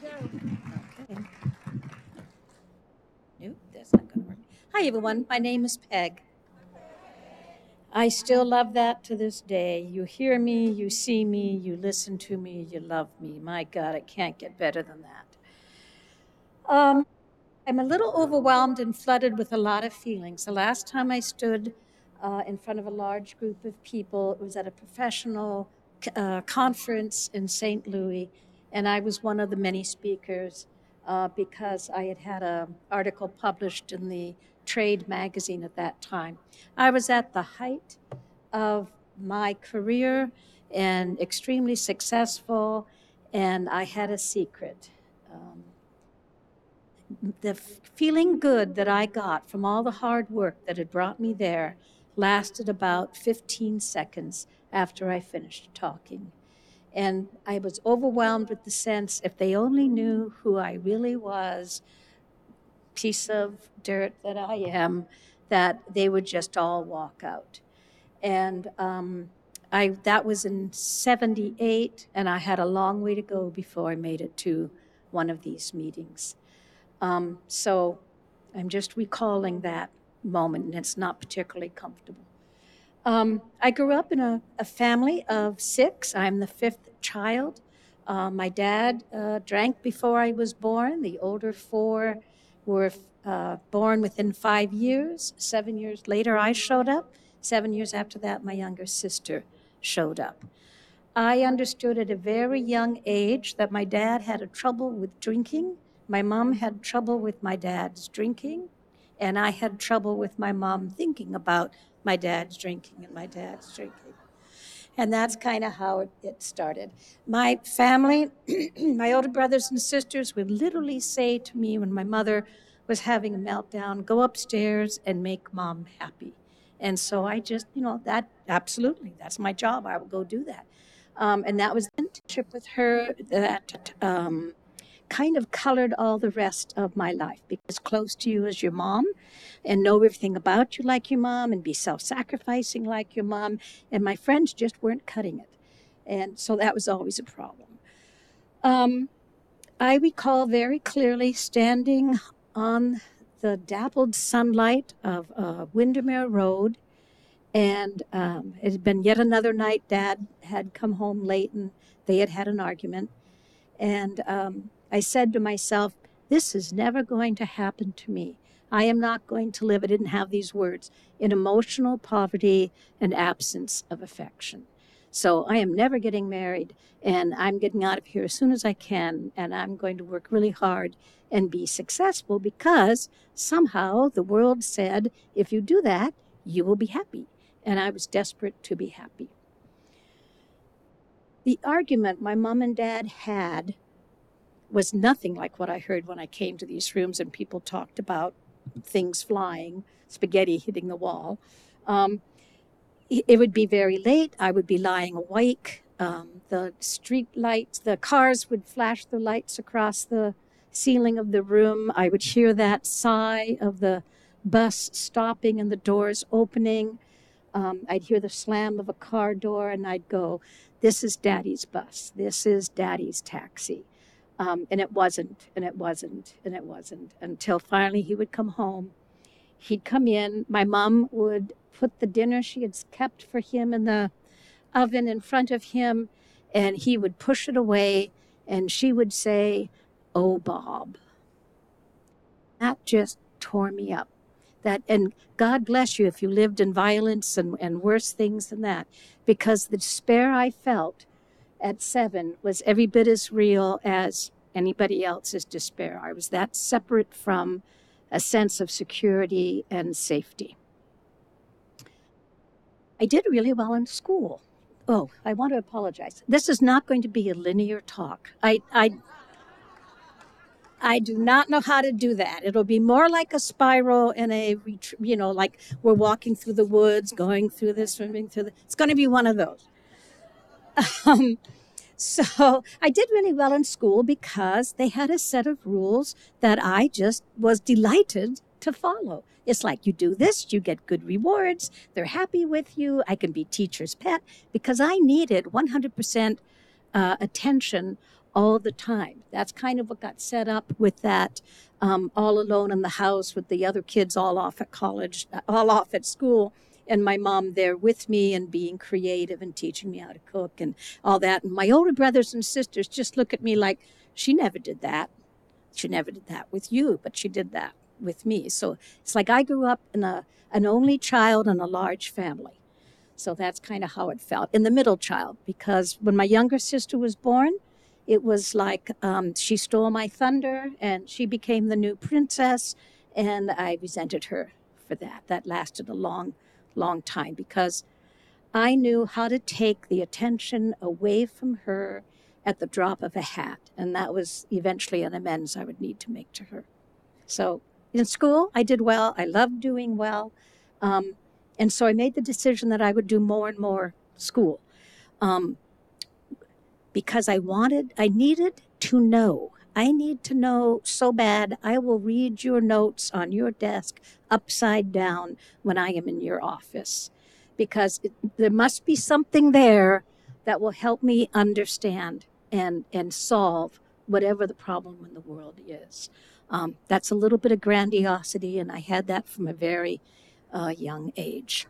Okay. Nope, that's not going to work. Hi, everyone. My name is Peg. I still love that to this day. You hear me, you see me, you listen to me, you love me. My God, it can't get better than that. I'm a little overwhelmed and flooded with a lot of feelings. The last time I stood in front of a large group of people, it was at a professional conference in St. Louis, and I was one of the many speakers because I had had an article published in the trade magazine at that time. I was at the height of my career and extremely successful, and I had a secret. The feeling good that I got from all the hard work that had brought me there lasted about 15 seconds after I finished talking. And I was overwhelmed with the sense if they only knew who I really was, piece of dirt that I am, that they would just all walk out. And that was in 78, and I had a long way to go before I made it to one of these meetings. So I'm just recalling that moment, and it's not particularly comfortable. I grew up in a family of 6. I'm the 5th child. My dad drank before I was born. The older 4 were born within 5 years. 7 years later, I showed up. 7 years after that, my younger sister showed up. I understood at a very young age that my dad had a trouble with drinking. My mom had trouble with my dad's drinking, and I had trouble with my mom thinking about my dad's drinking and my dad's drinking. And that's kind of how it started. My family, my older brothers and sisters would literally say to me when my mother was having a meltdown, go upstairs and make mom happy. And so I just, that absolutely, that's my job. I will go do that. And that was the internship with her that kind of colored all the rest of my life, because close to you as your mom and know everything about you like your mom and be self-sacrificing like your mom. And my friends just weren't cutting it. And so that was always a problem. I recall very clearly standing on the dappled sunlight of Windermere Road. And it had been yet another night. Dad had come home late and they had had an argument. And I said to myself, this is never going to happen to me. I am not going to live, I didn't have these words, in emotional poverty and absence of affection. So I am never getting married, and I'm getting out of here as soon as I can, and I'm going to work really hard and be successful because somehow the world said, if you do that, you will be happy. And I was desperate to be happy. The argument my mom and dad had was nothing like what I heard when I came to these rooms and people talked about things flying, spaghetti hitting the wall. It would be very late. I would be lying awake. The street lights, the cars would flash their lights across the ceiling of the room. I would hear that sigh of the bus stopping and the doors opening. I'd hear the slam of a car door and I'd go, this is Daddy's bus. This is Daddy's taxi. And it wasn't, and it wasn't, and it wasn't, until finally he would come home. He'd come in. My mom would put the dinner she had kept for him in the oven in front of him, and he would push it away, and she would say, "Oh, Bob." That just tore me up. And God bless you if you lived in violence and worse things than that, because the despair I felt at 7 was every bit as real as anybody else's despair. I was that separate from a sense of security and safety. I did really well in school. Oh, I want to apologize. This is not going to be a linear talk. I do not know how to do that. It'll be more like a spiral and like we're walking through the woods, going through this, swimming through it's going to be one of those. So I did really well in school because they had a set of rules that I just was delighted to follow. It's like, you do this, you get good rewards, they're happy with you, I can be teacher's pet, because I needed 100% attention all the time. That's kind of what got set up with that all alone in the house with the other kids all off at college, all off at school, and my mom there with me and being creative and teaching me how to cook and all that. And my older brothers and sisters just look at me like, she never did that. She never did that with you, but she did that with me. So it's like I grew up in an only child in a large family. So that's kind of how it felt. In the middle child, because when my younger sister was born, it was like she stole my thunder and she became the new princess, and I resented her for that. That lasted a long, long time because I knew how to take the attention away from her at the drop of a hat, and that was eventually an amends I would need to make to her. So in school, I did well. I loved doing well. And so I made the decision that I would do more and more school because I needed to know. I need to know so bad. I will read your notes on your desk upside down when I am in your office because there must be something there that will help me understand and solve whatever the problem in the world is. That's a little bit of grandiosity, and I had that from a very young age.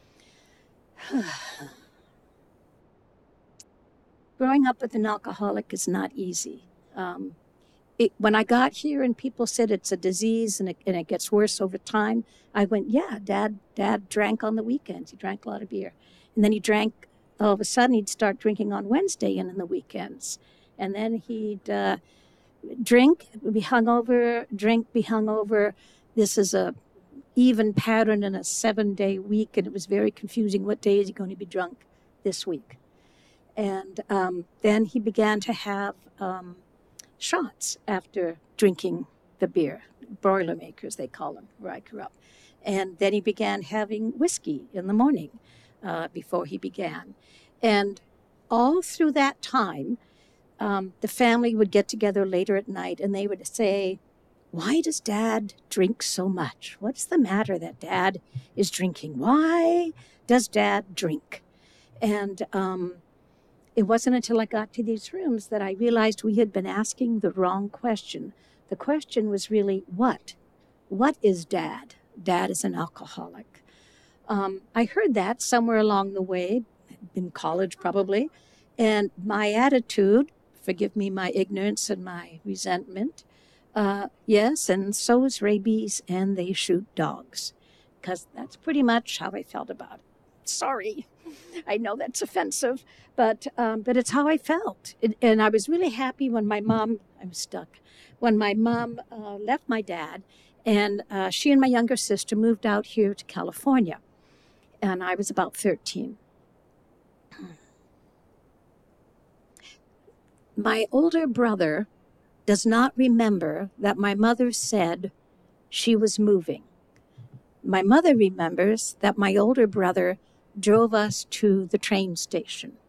Growing up with an alcoholic is not easy. When I got here and people said it's a disease and it gets worse over time, I went, yeah, Dad drank on the weekends. He drank a lot of beer. And then he drank, all of a sudden he'd start drinking on Wednesday and in the weekends. And then he'd drink, be hungover, drink, be hungover. This is a even pattern in a 7-day week, and it was very confusing. What day is he going to be drunk this week? And then he began to have shots after drinking the beer, Boilermakers they call them, where I grew up. And then he began having whiskey in the morning before he began. And all through that time, the family would get together later at night and they would say, why does Dad drink so much? What's the matter that Dad is drinking? Why does Dad drink? And it wasn't until I got to these rooms that I realized we had been asking the wrong question. The question was really, what? What is Dad? Dad is an alcoholic. I heard that somewhere along the way, in college probably, and my attitude, forgive me my ignorance and my resentment, yes, and so is rabies, and they shoot dogs, because that's pretty much how I felt about it. Sorry, I know that's offensive, but it's how I felt. And I was really happy when my mom, I'm stuck, when my mom left my dad, and she and my younger sister moved out here to California, and I was about 13. My older brother does not remember that my mother said she was moving. My mother remembers that my older brother drove us to the train station.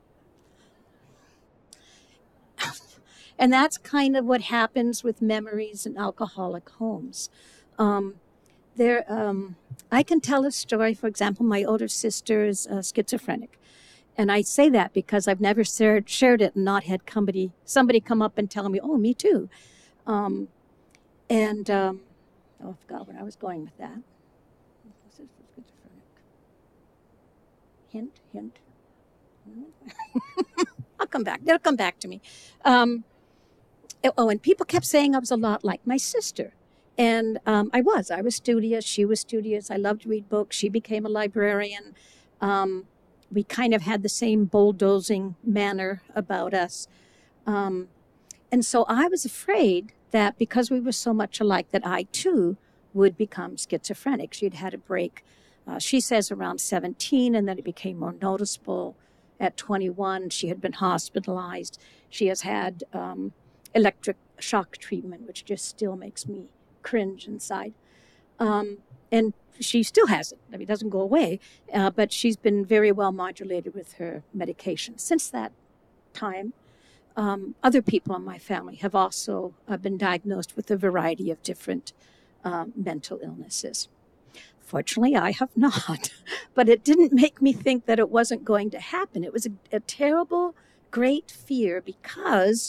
And that's kind of what happens with memories in alcoholic homes. I can tell a story, for example, my older sister is schizophrenic. And I say that because I've never shared it and not had somebody come up and tell me, oh, me too. I forgot where I was going with that. Hint. I'll come back. It'll come back to me. And people kept saying I was a lot like my sister. And I was studious. She was studious. I loved to read books. She became a librarian. We kind of had the same bulldozing manner about us. And so I was afraid that because we were so much alike that I too would become schizophrenic. She'd had a break, she says around 17, and then it became more noticeable at 21. She had been hospitalized. She has had electric shock treatment, which just still makes me cringe inside. And she still has it. I mean, it doesn't go away, but she's been very well modulated with her medication. Since that time, other people in my family have also been diagnosed with a variety of different mental illnesses. Fortunately, I have not, but it didn't make me think that it wasn't going to happen. It was a terrible, great fear because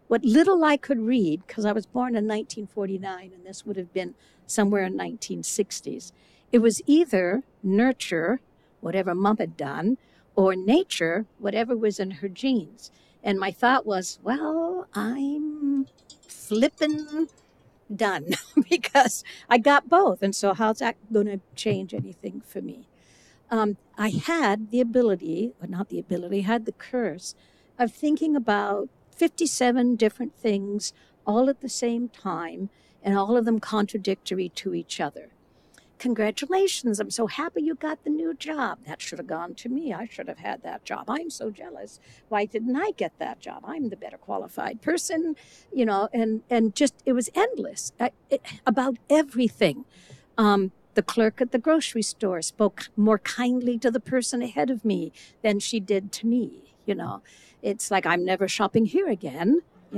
what little I could read, because I was born in 1949, and this would have been somewhere in 1960s, it was either nurture, whatever mom had done, or nature, whatever was in her genes. And my thought was, well, I'm flippin' done because I got both. And so how's that going to change anything for me? I had the ability, or not the ability, had the curse of thinking about 57 different things all at the same time, and all of them contradictory to each other. Congratulations, I'm so happy you got the new job. That should have gone to me. I should have had that job. I'm so jealous. Why didn't I get that job? I'm the better qualified person, and just, it was endless about everything. The clerk at the grocery store spoke more kindly to the person ahead of me than she did to me. It's like, I'm never shopping here again.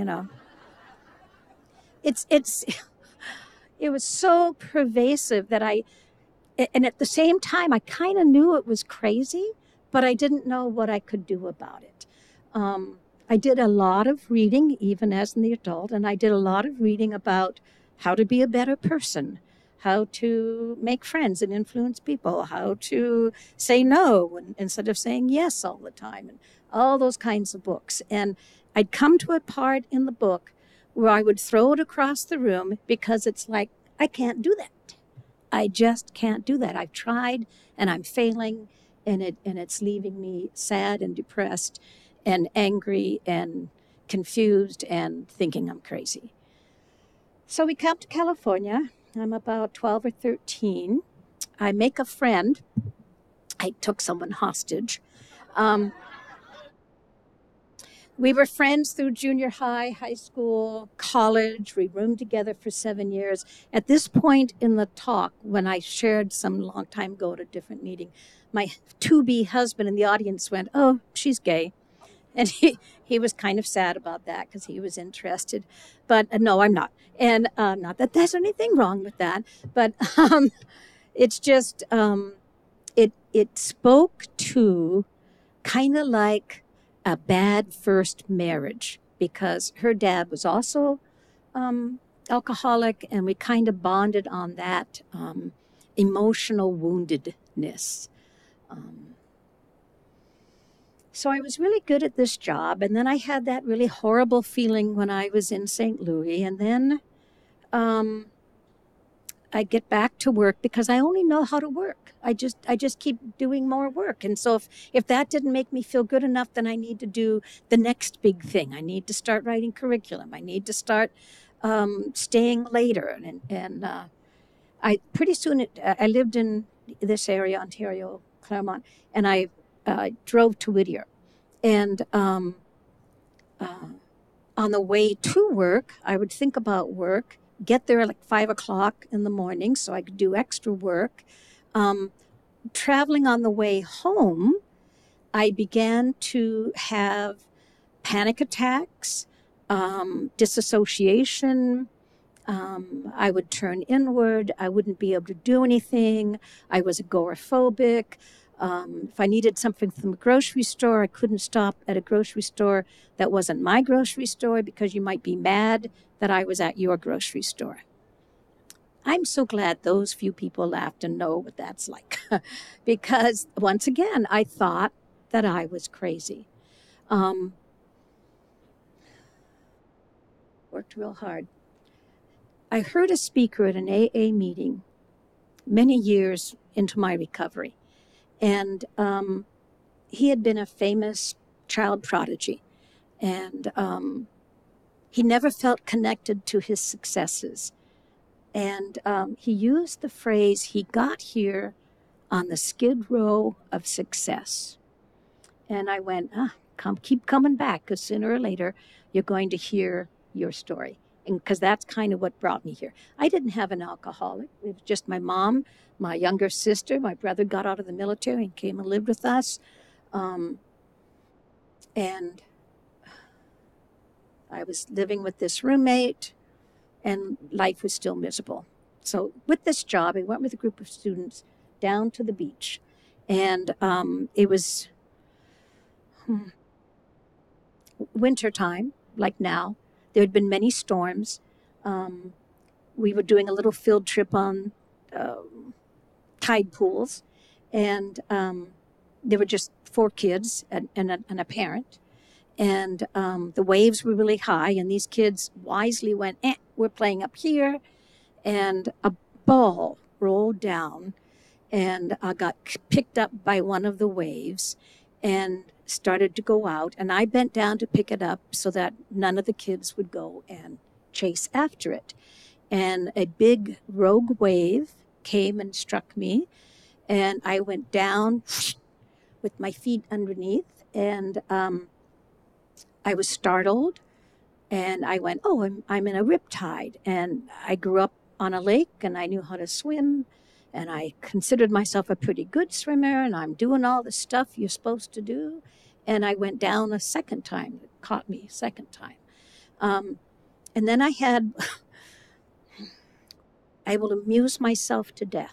It's it was so pervasive that and at the same time, I kind of knew it was crazy, but I didn't know what I could do about it. I did a lot of reading, even as an adult, and I did a lot of reading about how to be a better person, how to make friends and influence people, how to say no instead of saying yes all the time, and all those kinds of books. And I'd come to a part in the book where I would throw it across the room because it's like, I can't do that. I just can't do that. I've tried and I'm failing, and it's leaving me sad and depressed and angry and confused and thinking I'm crazy. So we come to California. I'm about 12 or 13. I make a friend. I took someone hostage. We were friends through junior high, high school, college. We roomed together for 7 years. At this point in the talk, when I shared some long time ago at a different meeting, my to-be husband in the audience went, "Oh, she's gay." And he was kind of sad about that because he was interested. But no, I'm not. And not that there's anything wrong with that. But it's just, it spoke to kind of like a bad first marriage, because her dad was also alcoholic, and we kind of bonded on that emotional woundedness. So I was really good at this job, and then I had that really horrible feeling when I was in St. Louis, and then I get back to work because I only know how to work. I just keep doing more work. And so if that didn't make me feel good enough, then I need to do the next big thing. I need to start writing curriculum. I need to start staying later. And I pretty soon, I lived in this area, Ontario, Claremont, and I drove to Whittier. And on the way to work, I would think about work, get there at like 5 o'clock in the morning so I could do extra work. Traveling on the way home, I began to have panic attacks, disassociation. I would turn inward. I wouldn't be able to do anything. I was agoraphobic. If I needed something from the grocery store, I couldn't stop at a grocery store that wasn't my grocery store because you might be mad that I was at your grocery store. I'm so glad those few people laughed and know what that's like because once again, I thought that I was crazy. Worked real hard. I heard a speaker at an AA meeting many years into my recovery. And he had been a famous child prodigy. And he never felt connected to his successes. And he used the phrase, he got here on the skid row of success. And I went, keep coming back, because sooner or later, you're going to hear your story. And because that's kind of what brought me here. I didn't have an alcoholic. It was just my mom, my younger sister. My brother got out of the military and came and lived with us. And I was living with this roommate, and life was still miserable. So with this job, I went with a group of students down to the beach. And it was wintertime, like now. There had been many storms. We were doing a little field trip on tide pools, and there were just 4 kids and a parent. And the waves were really high, and these kids wisely went, we're playing up here. And a ball rolled down and got picked up by one of the waves and started to go out. And I bent down to pick it up so that none of the kids would go and chase after it. And a big rogue wave came and struck me, and I went down with my feet underneath, and I was startled, and I went, I'm in a riptide. And I grew up on a lake, and I knew how to swim, and I considered myself a pretty good swimmer, and I'm doing all the stuff you're supposed to do. And I went down a second time. It caught me a second time. And then I will amuse myself to death.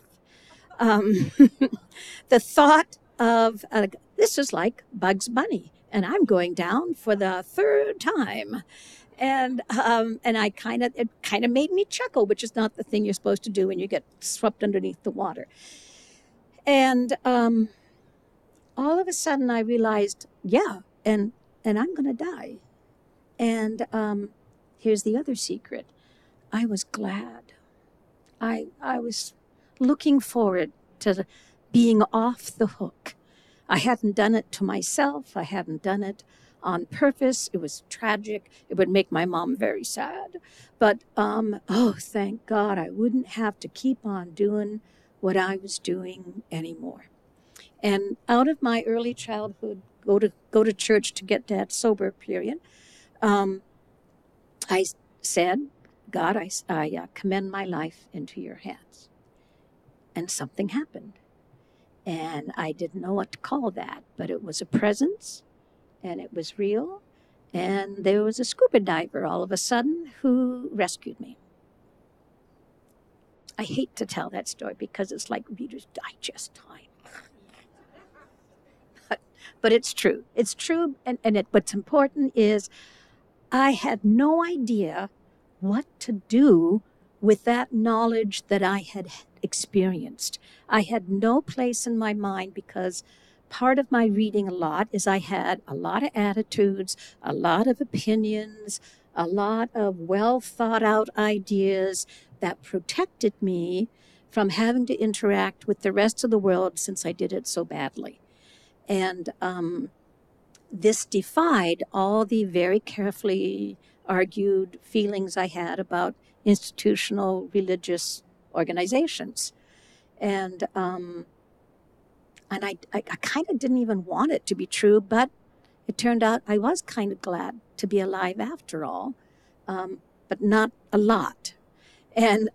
The thought of, this is like Bugs Bunny, and I'm going down for the 3rd time. And it kind of made me chuckle, which is not the thing you're supposed to do when you get swept underneath the water. And all of a sudden I realized, and I'm going to die. And here's the other secret. I was glad. I was looking forward to being off the hook. I hadn't done it to myself. I hadn't done it on purpose. It was tragic. It would make my mom very sad. But, thank God I wouldn't have to keep on doing what I was doing anymore. And out of my early childhood, go to church to get that sober period, I said, God, I commend my life into your hands. And something happened. And I didn't know what to call that, but it was a presence, and it was real. And there was a scuba diver all of a sudden who rescued me. I hate to tell that story because it's like Reader's Digest time. But it's true. It's true. And what's important is I had no idea what to do with that knowledge that I had experienced. I had no place in my mind because part of my reading a lot is I had a lot of attitudes, a lot of opinions, a lot of well thought out ideas that protected me from having to interact with the rest of the world since I did it so badly. And this defied all the very carefully argued feelings I had about institutional religious organizations. And I kind of didn't even want it to be true, but it turned out I was kind of glad to be alive after all, but not a lot. And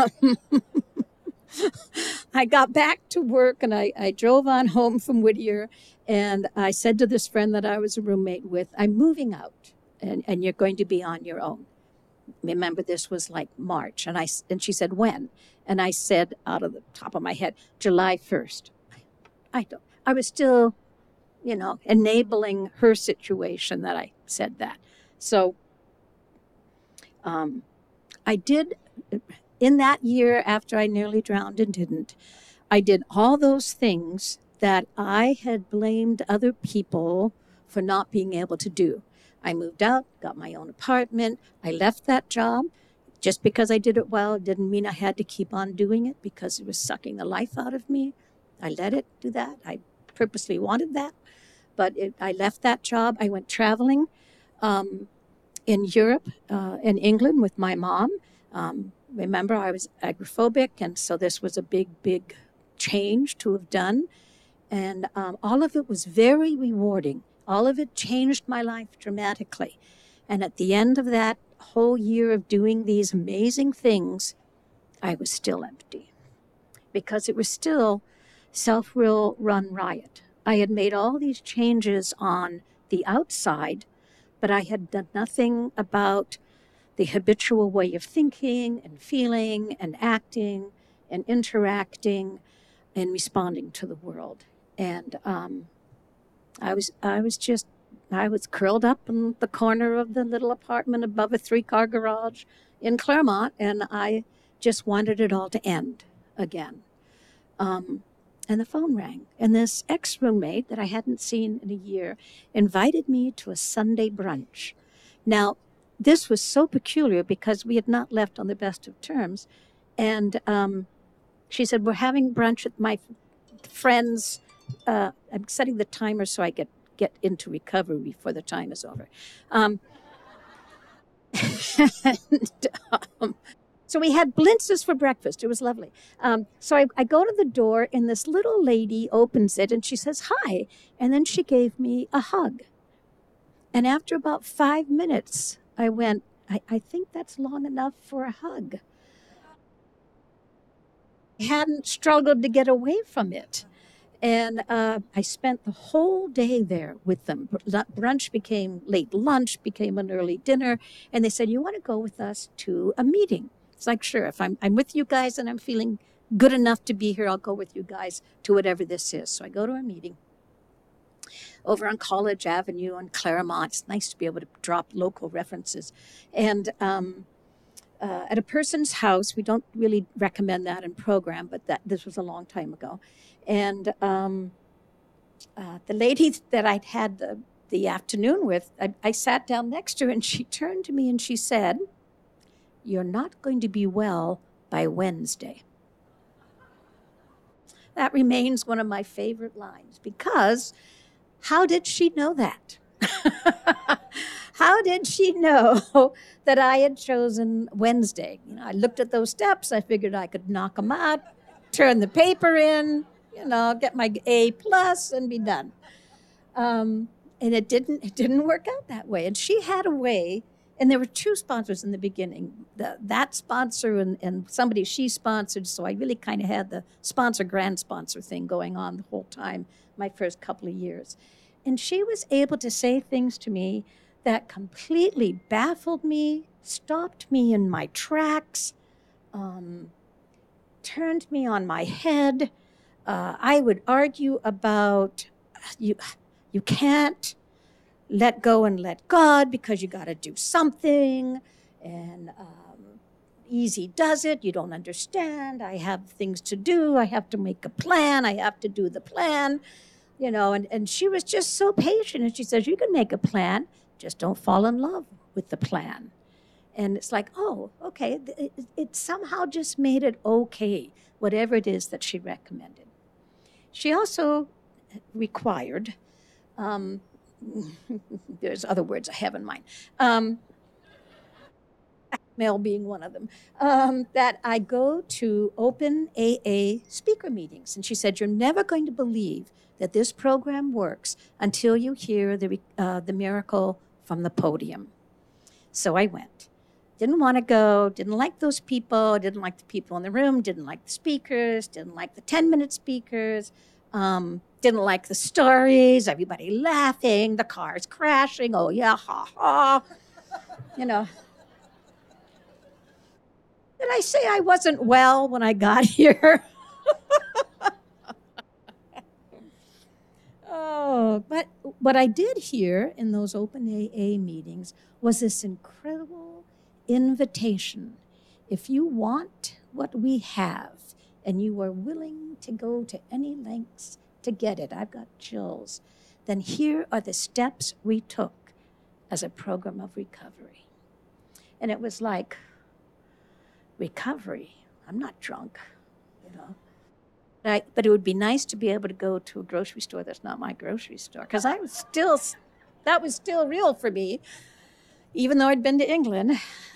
I got back to work, and I drove on home from Whittier, and I said to this friend that I was a roommate with, I'm moving out, and you're going to be on your own. Remember, this was like March, and she said, when? And I said, out of the top of my head, July 1st. I was still, enabling her situation that I said that. So I did, in that year after I nearly drowned and didn't, I did all those things that I had blamed other people for not being able to do. I moved out, got my own apartment. I left that job. Just because I did it well didn't mean I had to keep on doing it because it was sucking the life out of me. I let it do that. I purposely wanted that. But I left that job. I went traveling in Europe and England with my mom. Remember, I was agoraphobic, and so this was a big, big change to have done. And all of it was very rewarding. All of it changed my life dramatically. And at the end of that whole year of doing these amazing things, I was still empty because it was still self-will run riot. I had made all these changes on the outside, but I had done nothing about the habitual way of thinking and feeling and acting and interacting and responding to the world. And I was just I was curled up in the corner of the little apartment above a 3-car garage in Claremont, and I just wanted it all to end again. And the phone rang, and this ex-roommate that I hadn't seen in a year invited me to a Sunday brunch. Now, this was so peculiar because we had not left on the best of terms, and she said, "We're having brunch at my friends." I'm setting the timer so I get into recovery before the time is over. And, um, so we had blintzes for breakfast. It was lovely. So I go to the door, and this little lady opens it, and she says, "Hi." And then she gave me a hug. And after about 5 minutes, I went, I think that's long enough for a hug. I hadn't struggled to get away from it. And I spent the whole day there with them. Brunch became late lunch, became an early dinner. And they said, "You want to go with us to a meeting?" It's like, sure, if I'm with you guys and I'm feeling good enough to be here, I'll go with you guys to whatever this is. So I go to a meeting over on College Avenue in Claremont. It's nice to be able to drop local references. And at a person's house, we don't really recommend that in program, but this was a long time ago. And the lady that I'd had the afternoon with, I sat down next to her, and she turned to me and she said, "You're not going to be well by Wednesday." That remains one of my favorite lines, because how did she know that? How did she know that I had chosen Wednesday? I looked at those steps. I figured I could knock them out, turn the paper in, get my A plus and be done. And it didn't work out that way. And she had a way, and there were 2 sponsors in the beginning, that sponsor and somebody she sponsored. So I really kind of had the grand sponsor thing going on the whole time, my first couple of years. And she was able to say things to me that completely baffled me, stopped me in my tracks, turned me on my head. I would argue about you can't let go and let God because you got to do something, and easy does it. You don't understand. I have things to do. I have to make a plan. I have to do the plan, and she was just so patient. And she says, "You can make a plan, just don't fall in love with the plan." And it's like, oh, okay. It somehow just made it okay, whatever it is that she recommended. She also required, there's other words I have in mind, Mel being one of them, that I go to open AA speaker meetings. And she said, "You're never going to believe that this program works until you hear the miracle from the podium." So I went. Didn't want to go, didn't like those people, didn't like the people in the room, didn't like the speakers, didn't like the 10-minute speakers, didn't like the stories, everybody laughing, the cars crashing, oh yeah, ha ha. Did I say I wasn't well when I got here? Oh, but what I did hear in those open AA meetings was this incredible invitation. If you want what we have and you are willing to go to any lengths to get it, I've got chills, then here are the steps we took as a program of recovery. And it was like, recovery? I'm not drunk, But it would be nice to be able to go to a grocery store that's not my grocery store, because that was still real for me, even though I'd been to England.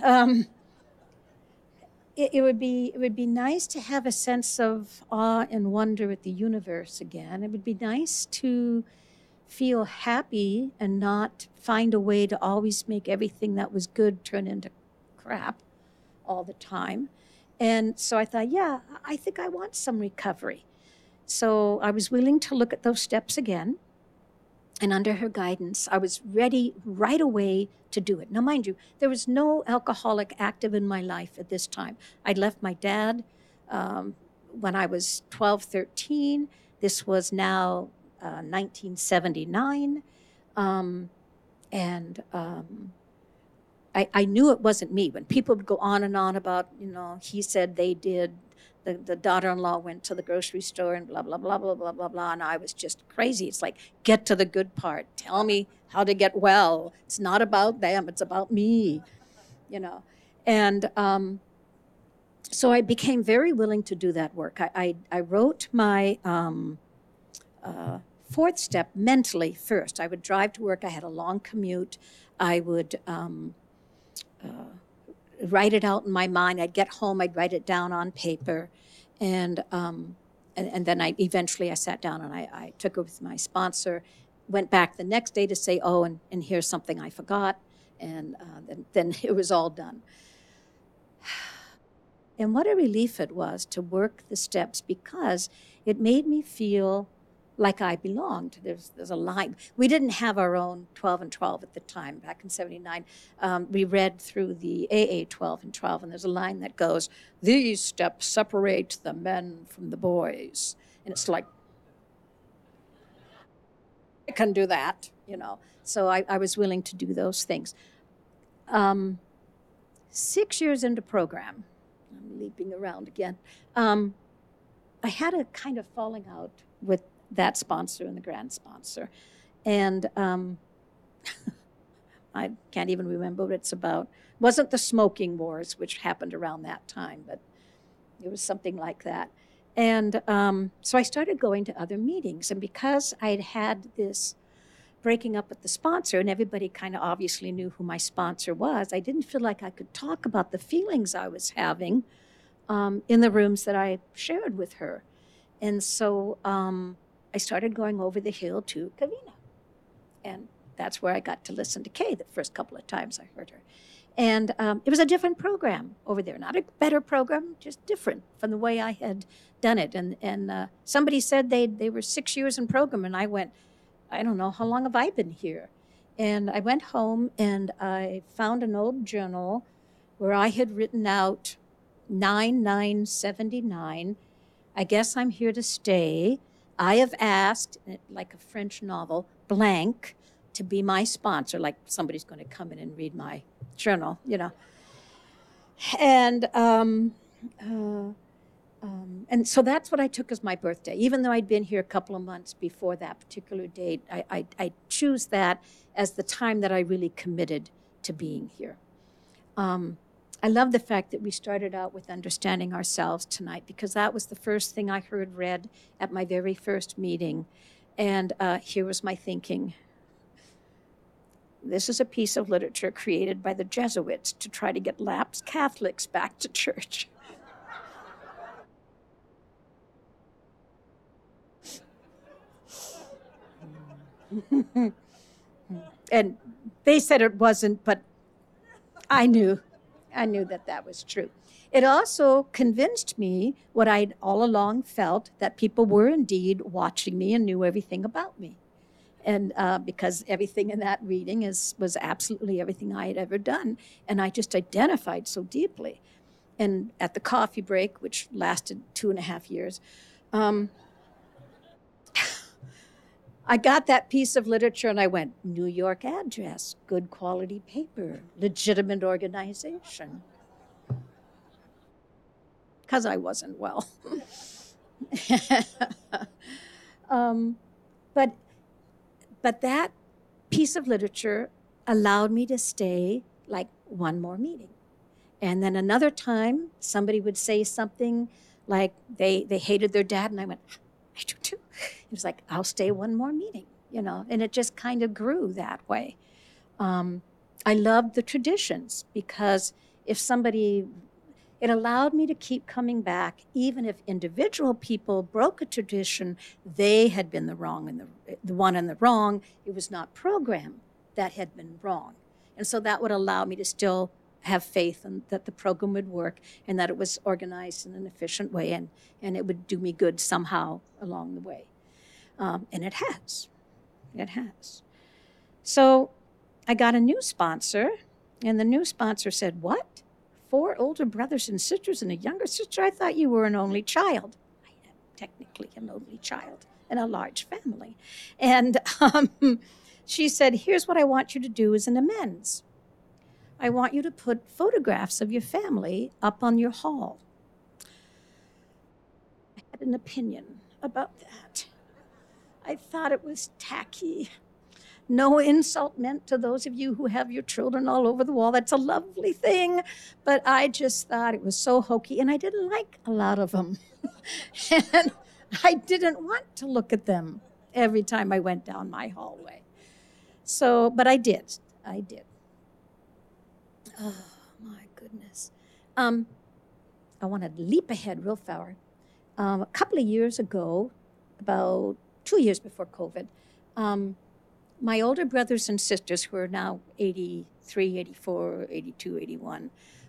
It would be nice to have a sense of awe and wonder at the universe again. It would be nice to feel happy and not find a way to always make everything that was good turn into crap all the time. And so I thought, yeah, I think I want some recovery. So I was willing to look at those steps again. And under her guidance, I was ready right away to do it. Now, mind you, there was no alcoholic active in my life at this time. I'd left my dad when I was 12, 13. This was now 1979. And I knew it wasn't me. When people would go on and on about, he said they did, the daughter-in-law went to the grocery store and blah, blah, blah, blah, blah, blah, blah. And I was just crazy. It's like, get to the good part. Tell me how to get well. It's not about them. It's about me, And so I became very willing to do that work. I wrote my fourth step mentally first. I would drive to work. I had a long commute. I would write it out in my mind. I'd get home. I'd write it down on paper. And then I sat down and I took it with my sponsor, went back the next day to say, and here's something I forgot. And then it was all done. And what a relief it was to work the steps, because it made me feel like I belonged. There's a line. We didn't have our own 12 and 12 at the time, back in 79. We read through the AA 12 and 12, and there's a line that goes, "These steps separate the men from the boys." And it's like, I can do that, So I was willing to do those things. 6 years into program, I'm leaping around again, I had a kind of falling out with that sponsor and the grand sponsor. And I can't even remember what it's about. It wasn't the smoking wars, which happened around that time, but it was something like that. And so I started going to other meetings. And because I'd had this breaking up with the sponsor, and everybody kind of obviously knew who my sponsor was, I didn't feel like I could talk about the feelings I was having in the rooms that I shared with her. And so I started going over the hill to Kavina. And that's where I got to listen to Kay the first couple of times I heard her. And it was a different program over there. Not a better program, just different from the way I had done it. And somebody said they were 6 years in program, and I went, I don't know, how long have I been here? And I went home and I found an old journal where I had written out 9/9/79. I guess I'm here to stay. I have asked, like a French novel, blank, to be my sponsor, like somebody's going to come in and read my journal, And so that's what I took as my birthday. Even though I'd been here a couple of months before that particular date, I choose that as the time that I really committed to being here. I love the fact that we started out with understanding ourselves tonight, because that was the first thing I heard read at my very first meeting. And here was my thinking. This is a piece of literature created by the Jesuits to try to get lapsed Catholics back to church. And they said it wasn't, but I knew that was true. It also convinced me what I'd all along felt, that people were indeed watching me and knew everything about me. And because everything in that reading was absolutely everything I had ever done. And I just identified so deeply. And at the coffee break, which lasted 2.5 years, I got that piece of literature and I went, New York address, good quality paper, legitimate organization. Because I wasn't well. But that piece of literature allowed me to stay like one more meeting. And then another time, somebody would say something like they hated their dad, and I went, I do too. It was like, I'll stay one more meeting, and it just kind of grew that way. I loved the traditions, because it allowed me to keep coming back, even if individual people broke a tradition, they had been the one in the wrong. It was not program that had been wrong. And so that would allow me to still have faith in that the program would work and that it was organized in an efficient way and it would do me good somehow along the way. And it has. It has. So I got a new sponsor, and the new sponsor said, "What? 4 older brothers and sisters and a younger sister? I thought you were an only child." I am technically an only child in a large family. And She said, here's what I want you to do as an amends. I want you to put photographs of your family up on your hall. I had an opinion about that. I thought it was tacky. No insult meant to those of you who have your children all over the wall. That's a lovely thing. But I just thought it was so hokey, and I didn't like a lot of them. And I didn't want to look at them every time I went down my hallway. So, but I did. I did. Oh, my goodness. I want to leap ahead real far. A couple of years ago, about 2 years before COVID, my older brothers and sisters, who are now 83, 84, 82, 81,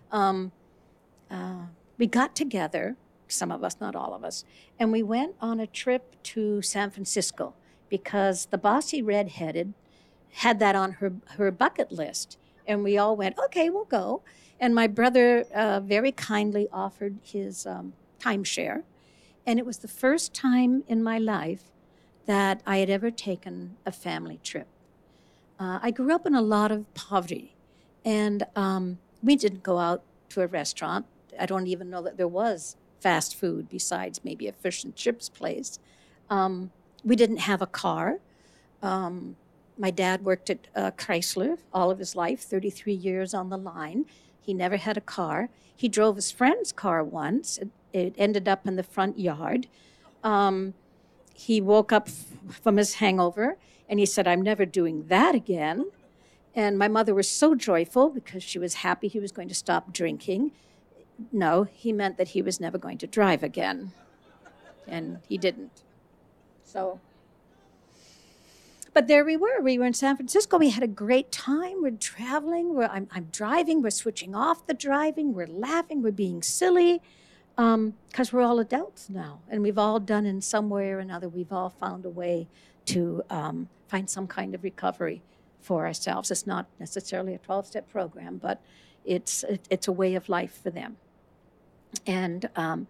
we got together, some of us, not all of us, and we went on a trip to San Francisco because the bossy redheaded had that on her bucket list. And we all went, okay, we'll go. And my brother very kindly offered his timeshare. And it was the first time in my life that I had ever taken a family trip. I grew up in a lot of poverty, and we didn't go out to a restaurant. I don't even know that there was fast food besides maybe a fish and chips place. We didn't have a car. My dad worked at Chrysler all of his life, 33 years on the line. He never had a car. He drove his friend's car once. It ended up in the front yard. He woke up from his hangover, and he said, I'm never doing that again. And my mother was so joyful because she was happy he was going to stop drinking. No, he meant that he was never going to drive again. And he didn't. So... But there we were. We were in San Francisco. We had a great time. We're traveling. I'm driving. We're switching off the driving. We're laughing. We're being silly because we're all adults now. And we've all done in some way or another, we've all found a way to find some kind of recovery for ourselves. It's not necessarily a 12-step program, but it's a way of life for them. And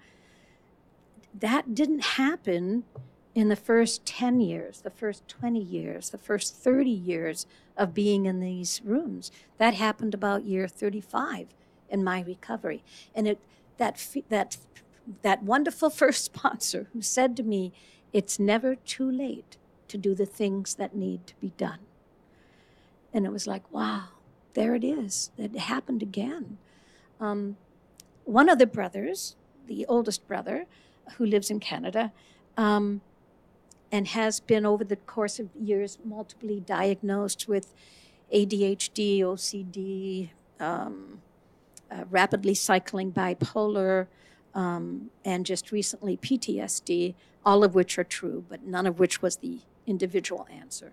that didn't happen in the first 10 years, the first 20 years, the first 30 years of being in these rooms. That happened about year 35 in my recovery. And that wonderful first sponsor who said to me, it's never too late to do the things that need to be done. And it was like, wow, there it is. It happened again. One of the brothers, the oldest brother, who lives in Canada, and has been over the course of years multiply diagnosed with ADHD, OCD, rapidly cycling bipolar, and just recently PTSD, all of which are true, but none of which was the individual answer,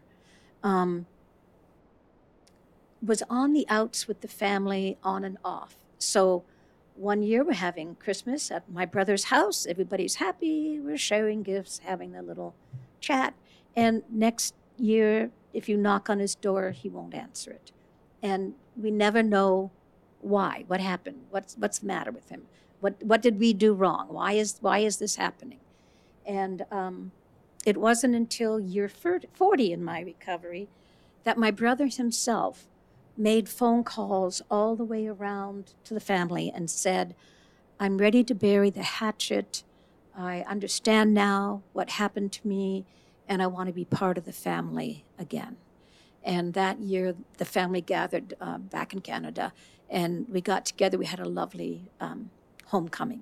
was on the outs with the family on and off. So one year we're having Christmas at my brother's house. Everybody's happy. We're sharing gifts, having a little chat. And next year, if you knock on his door, he won't answer it. And we never know why. What happened? What's the matter with him? What did we do wrong? Why is this happening? And it wasn't until year 40 in my recovery that my brother himself made phone calls all the way around to the family and said, I'm ready to bury the hatchet. I understand now what happened to me, and I want to be part of the family again. And that year, the family gathered back in Canada, and we got together. We had a lovely homecoming.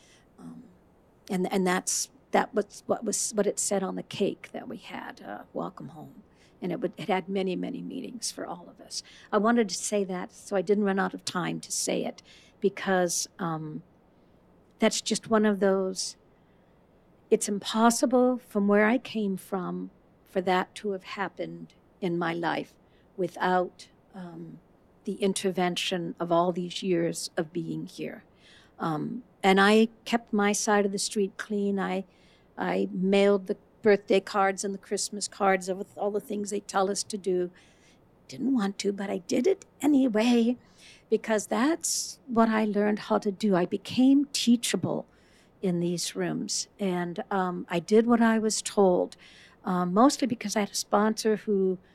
And that was what it said on the cake that we had, welcome home. And it had many, many meanings for all of us. I wanted to say that, so I didn't run out of time to say it, because that's just one of those, it's impossible from where I came from for that to have happened in my life without the intervention of all these years of being here. And I kept my side of the street clean. I mailed the birthday cards and the Christmas cards of all the things they tell us to do. Didn't want to, but I did it anyway, because that's what I learned how to do. I became teachable in these rooms, and I did what I was told, mostly because I had a sponsor who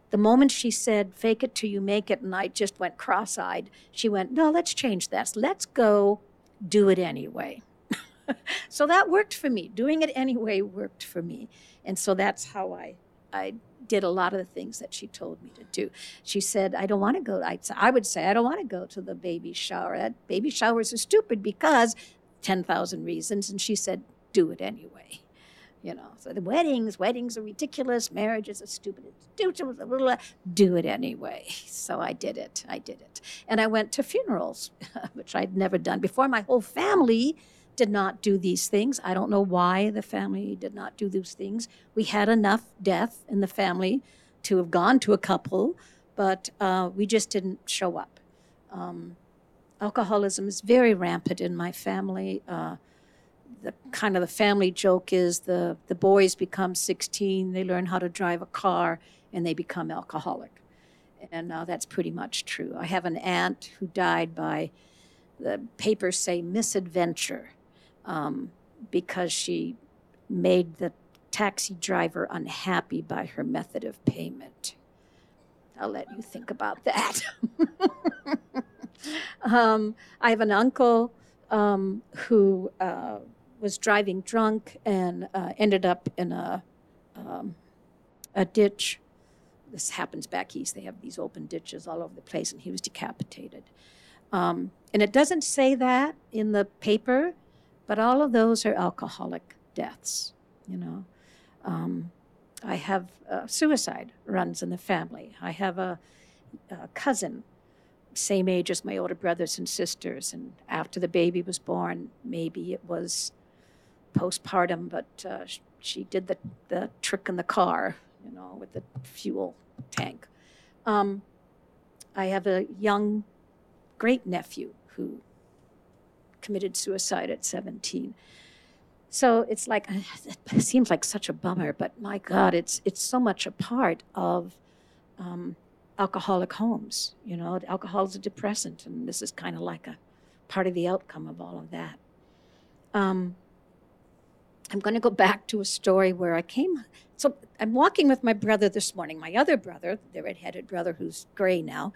The moment she said, fake it till you make it, and I just went cross-eyed, she went, no, let's change this. Let's go do it anyway. So that worked for me. Doing it anyway worked for me. And so that's how I did a lot of the things that she told me to do. She said, I don't want to go. I would say, I don't want to go to the baby shower. Baby showers are stupid because 10,000 reasons. And she said, do it anyway. You know, so the weddings are ridiculous. Marriages are stupid. Do it anyway. So I did it. And I went to funerals, which I'd never done before. My whole family did not do these things. I don't know why the family did not do those things. We had enough death in the family to have gone to a couple, but we just didn't show up. Alcoholism is very rampant in my family. The family joke is the boys become 16, they learn how to drive a car, and they become alcoholic. And that's pretty much true. I have an aunt who died by, the papers say, misadventure, because she made the taxi driver unhappy by her method of payment. I'll let you think about that. I have an uncle who was driving drunk and ended up in a ditch. This happens back east. They have these open ditches all over the place, and he was decapitated. And it doesn't say that in the paper, but all of those are alcoholic deaths, you know. I have suicide runs in the family. I have a cousin, same age as my older brothers and sisters, and after the baby was born, maybe it was postpartum, but she did the trick in the car, you know, with the fuel tank. I have a young great-nephew who committed suicide at 17. So it's like, it seems like such a bummer, but my God, it's so much a part of alcoholic homes. You know, alcohol is a depressant, and this is kind of like a part of the outcome of all of that. I'm going to go back to a story where I came. So I'm walking with my brother this morning. My other brother, the red-headed brother who's gray now,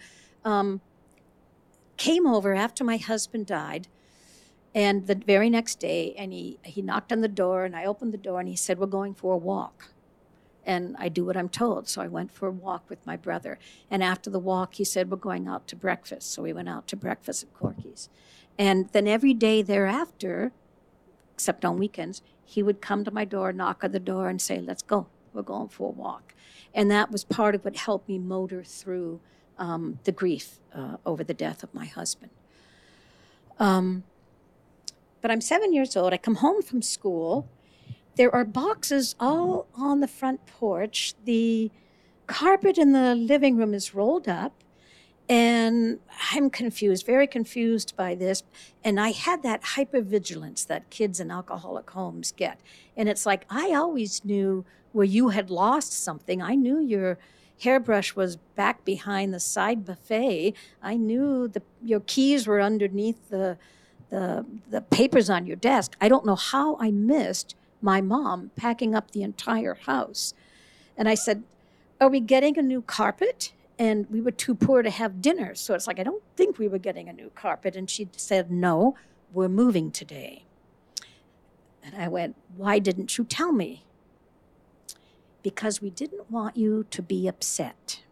came over after my husband died, and the very next day, and he knocked on the door, and I opened the door, and he said, we're going for a walk. And I do what I'm told, so I went for a walk with my brother. And after the walk, he said, we're going out to breakfast. So we went out to breakfast at Corky's. And then every day thereafter, except on weekends, he would come to my door, knock on the door, and say, let's go. We're going for a walk. And that was part of what helped me motor through the grief over the death of my husband. But I'm 7 years old. I come home from school. There are boxes all on the front porch. The carpet in the living room is rolled up. And I'm confused, very confused by this. And I had that hypervigilance that kids in alcoholic homes get. And it's like, I always knew where you had lost something. I knew your hairbrush was back behind the side buffet. I knew your keys were underneath the papers on your desk. I don't know how I missed my mom packing up the entire house. And I said, are we getting a new carpet? And we were too poor to have dinner. So it's like, I don't think we were getting a new carpet. And she said, no, we're moving today. And I went, why didn't you tell me? Because we didn't want you to be upset.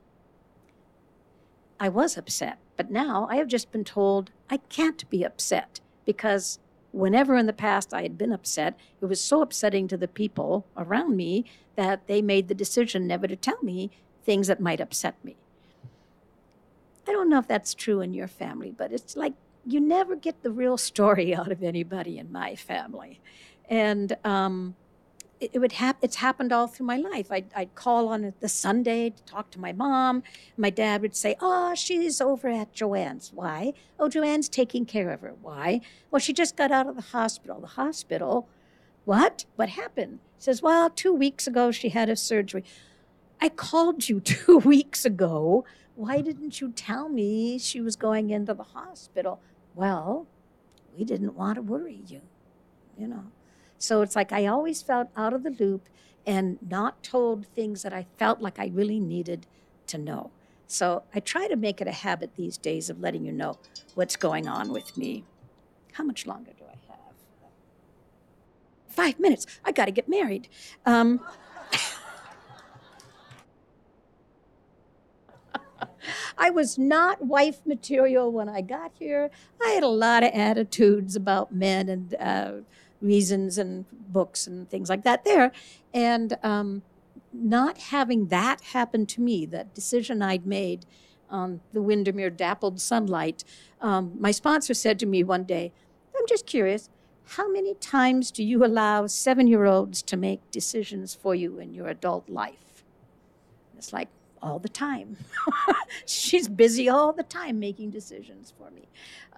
I was upset, but now I have just been told I can't be upset, because whenever in the past I had been upset, it was so upsetting to the people around me that they made the decision never to tell me things that might upset me. I don't know if that's true in your family, but it's like you never get the real story out of anybody in my family. And it's happened all through my life. I'd call on the Sunday to talk to my mom. My dad would say, oh, she's over at Joanne's. Why? Oh, Joanne's taking care of her. Why? Well, she just got out of the hospital. The hospital? What? What happened? He says, well, 2 weeks ago she had a surgery. I called you 2 weeks ago. Why didn't you tell me she was going into the hospital? Well, we didn't want to worry you, you know. So it's like I always felt out of the loop and not told things that I felt like I really needed to know. So I try to make it a habit these days of letting you know what's going on with me. How much longer do I have? 5 minutes. I got to get married. I was not wife material when I got here. I had a lot of attitudes about men and reasons and books and things like that there. And not having that happen to me, that decision I'd made on the Windermere dappled sunlight, my sponsor said to me one day, I'm just curious, how many times do you allow 7-year-olds to make decisions for you in your adult life? It's like, all the time. She's busy all the time making decisions for me.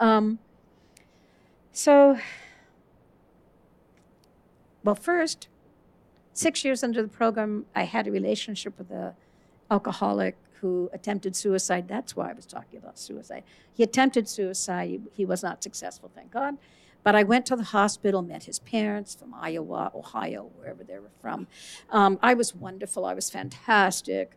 Well, first, 6 years into the program, I had a relationship with an alcoholic who attempted suicide. That's why I was talking about suicide. He attempted suicide. He was not successful, thank God. But I went to the hospital, met his parents from Iowa, Ohio, wherever they were from. I was wonderful. I was fantastic.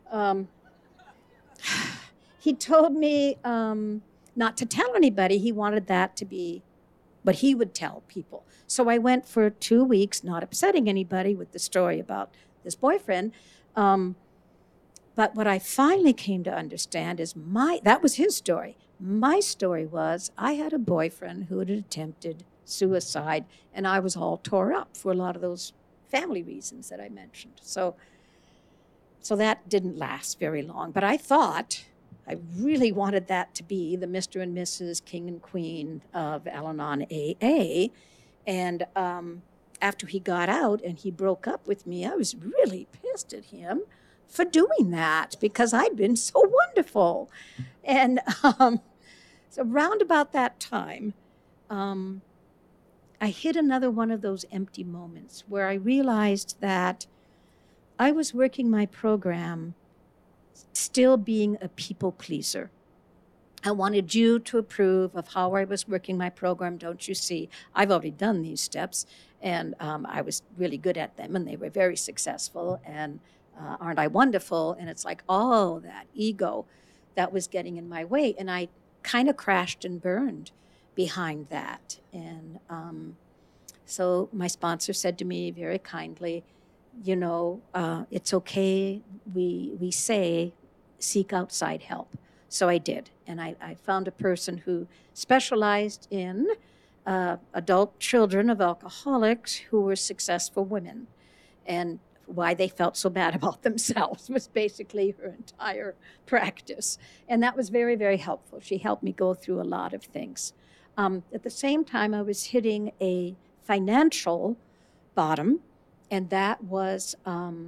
He told me not to tell anybody. He wanted that to be what he would tell people. So I went for 2 weeks, not upsetting anybody with the story about this boyfriend. But what I finally came to understand is that was his story. My story was I had a boyfriend who had attempted suicide, and I was all tore up for a lot of those family reasons that I mentioned. So that didn't last very long. But I thought I really wanted that to be the Mr. and Mrs. King and Queen of Al-Anon AA. And after he got out and he broke up with me, I was really pissed at him for doing that because I'd been so wonderful. And so round about that time, I hit another one of those empty moments where I realized that I was working my program still being a people pleaser. I wanted you to approve of how I was working my program. Don't you see? I've already done these steps, and I was really good at them, and they were very successful. And aren't I wonderful? And it's like, oh, that ego that was getting in my way. And I kind of crashed and burned behind that. And so my sponsor said to me very kindly, you know, it's okay. We say seek outside help. So I did. And I found a person who specialized in adult children of alcoholics who were successful women. And why they felt so bad about themselves was basically her entire practice. And that was very, very helpful. She helped me go through a lot of things. At the same time, I was hitting a financial bottom, and that was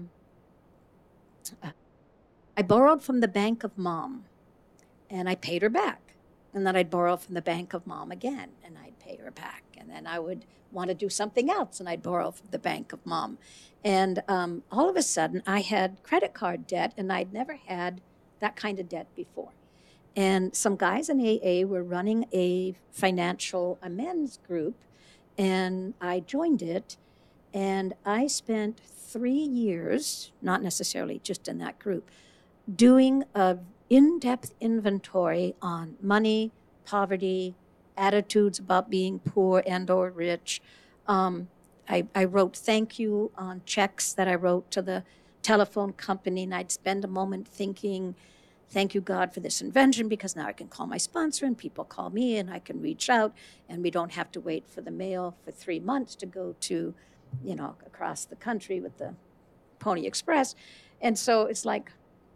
I borrowed from the bank of Mom, and I paid her back. And then I'd borrow from the bank of Mom again, and I'd pay her back. And then I would want to do something else, and I'd borrow from the bank of Mom. And all of a sudden, I had credit card debt, and I'd never had that kind of debt before. And some guys in AA were running a financial amends group, and I joined it. And I spent 3 years, not necessarily just in that group, doing an in-depth inventory on money, poverty, attitudes about being poor and or rich. I wrote thank you on checks that I wrote to the telephone company, and I'd spend a moment thinking, thank you, God, for this invention, because now I can call my sponsor and people call me and I can reach out, and we don't have to wait for the mail for 3 months to go to, you know, across the country with the Pony Express. And so it's like,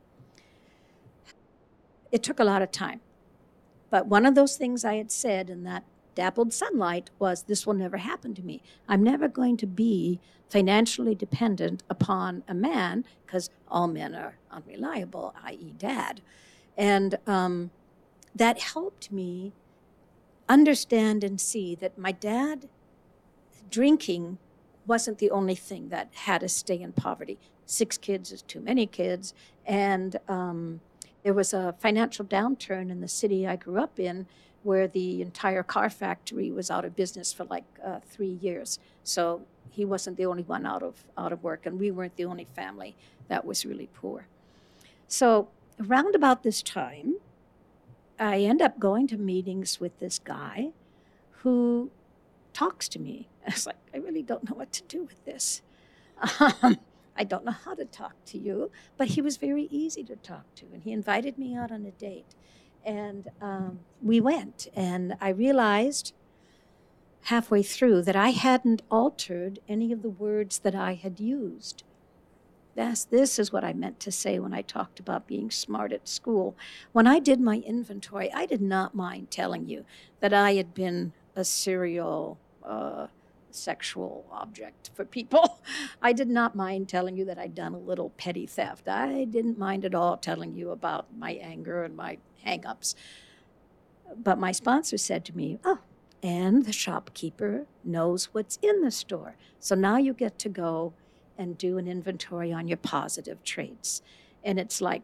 it took a lot of time. But one of those things I had said in that dappled sunlight was, this will never happen to me. I'm never going to be financially dependent upon a man, because all men are unreliable, i.e. Dad. And that helped me understand and see that my dad drinking wasn't the only thing that had us stay in poverty. 6 kids is too many kids. And there was a financial downturn in the city I grew up in where the entire car factory was out of business for like 3 years. So he wasn't the only one out of work, and we weren't the only family that was really poor. So around about this time, I end up going to meetings with this guy who talks to me. I was like, I really don't know what to do with this. I don't know how to talk to you, but he was very easy to talk to, and he invited me out on a date. And we went, and I realized halfway through that I hadn't altered any of the words that I had used. This is what I meant to say when I talked about being smart at school. When I did my inventory, I did not mind telling you that I had been a serial sexual object for people. I did not mind telling you that I'd done a little petty theft. I didn't mind at all telling you about my anger and my hang-ups. But my sponsor said to me, oh, and the shopkeeper knows what's in the store. So now you get to go and do an inventory on your positive traits. And it's like,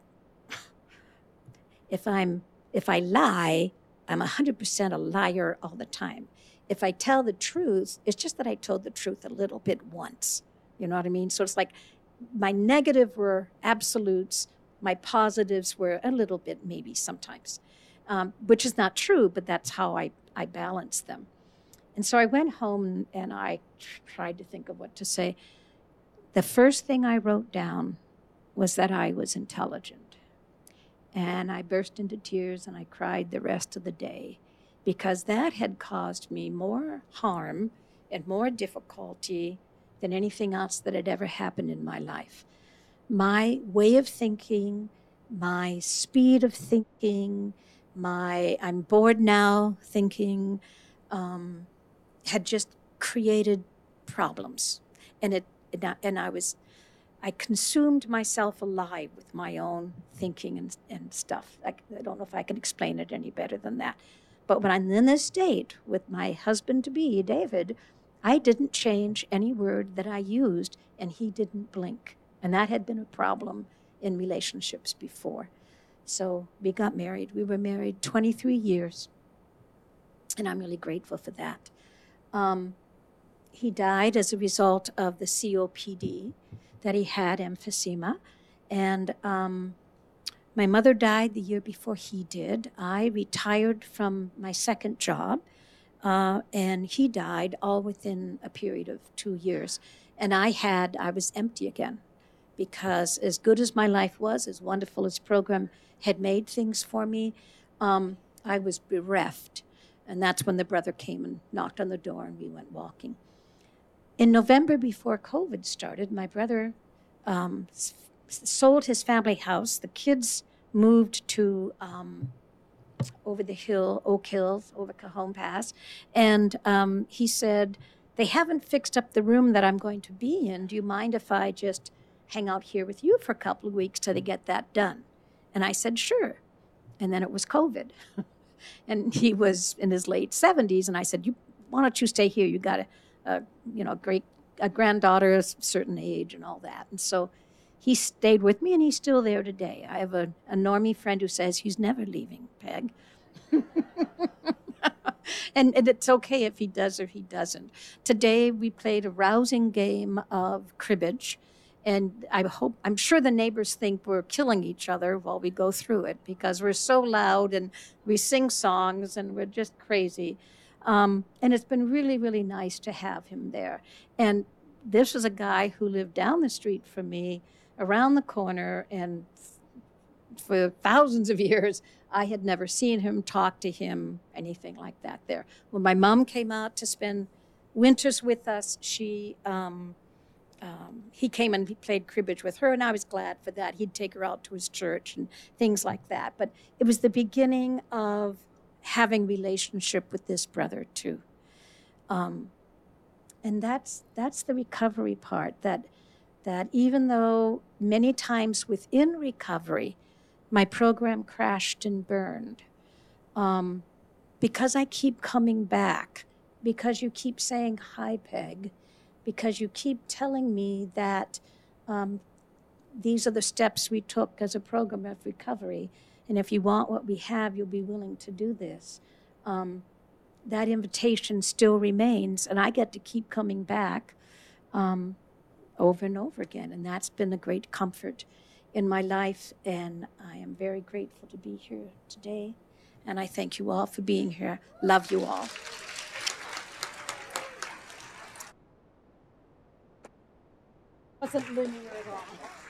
if I lie, I'm 100% a liar all the time. If I tell the truth, it's just that I told the truth a little bit once. You know what I mean? So it's like my negative were absolutes, my positives were a little bit maybe sometimes, which is not true, but that's how I balance them. And so I went home and I tried to think of what to say. The first thing I wrote down was that I was intelligent. And I burst into tears and I cried the rest of the day, because that had caused me more harm and more difficulty than anything else that had ever happened in my life. My way of thinking, my speed of thinking, my I'm bored now thinking had just created problems. And I consumed myself alive with my own thinking and stuff. I don't know if I can explain it any better than that. But when I'm in this date with my husband-to-be, David, I didn't change any word that I used, and he didn't blink. And that had been a problem in relationships before. So we got married. We were married 23 years, and I'm really grateful for that. He died as a result of the COPD that he had, emphysema. And my mother died the year before he did. I retired from my second job, and he died all within a period of 2 years. And I was empty again, because as good as my life was, as wonderful as program had made things for me, I was bereft. And that's when the brother came and knocked on the door and we went walking. In November, before COVID started, my brother sold his family house. The kids moved to over the hill, Oak Hills, over Cajon Pass. And he said, they haven't fixed up the room that I'm going to be in. Do you mind if I just hang out here with you for a couple of weeks till they get that done? And I said, sure. And then it was COVID. And he was in his late 70s. And I said, why don't you stay here? You got a granddaughter, a certain age and all that. And so he stayed with me, and he's still there today. I have a normie friend who says he's never leaving, Peg. And it's okay if he does or he doesn't. Today we played a rousing game of cribbage, and I'm sure the neighbors think we're killing each other while we go through it, because we're so loud and we sing songs and we're just crazy. And it's been really, really nice to have him there. And this was a guy who lived down the street from me, around the corner, and for thousands of years, I had never seen him, talk to him, anything like that there. When my mom came out to spend winters with us, he came and he played cribbage with her, and I was glad for that. He'd take her out to his church and things like that. But it was the beginning of having relationship with this brother too. And that's the recovery part, that even though many times within recovery, my program crashed and burned, because I keep coming back, because you keep saying, hi, Peg, because you keep telling me that these are the steps we took as a program of recovery, and if you want what we have, you'll be willing to do this. That invitation still remains, and I get to keep coming back over and over again, and that's been a great comfort in my life, and I am very grateful to be here today. And I thank you all for being here. Love you all. Wasn't linear at all.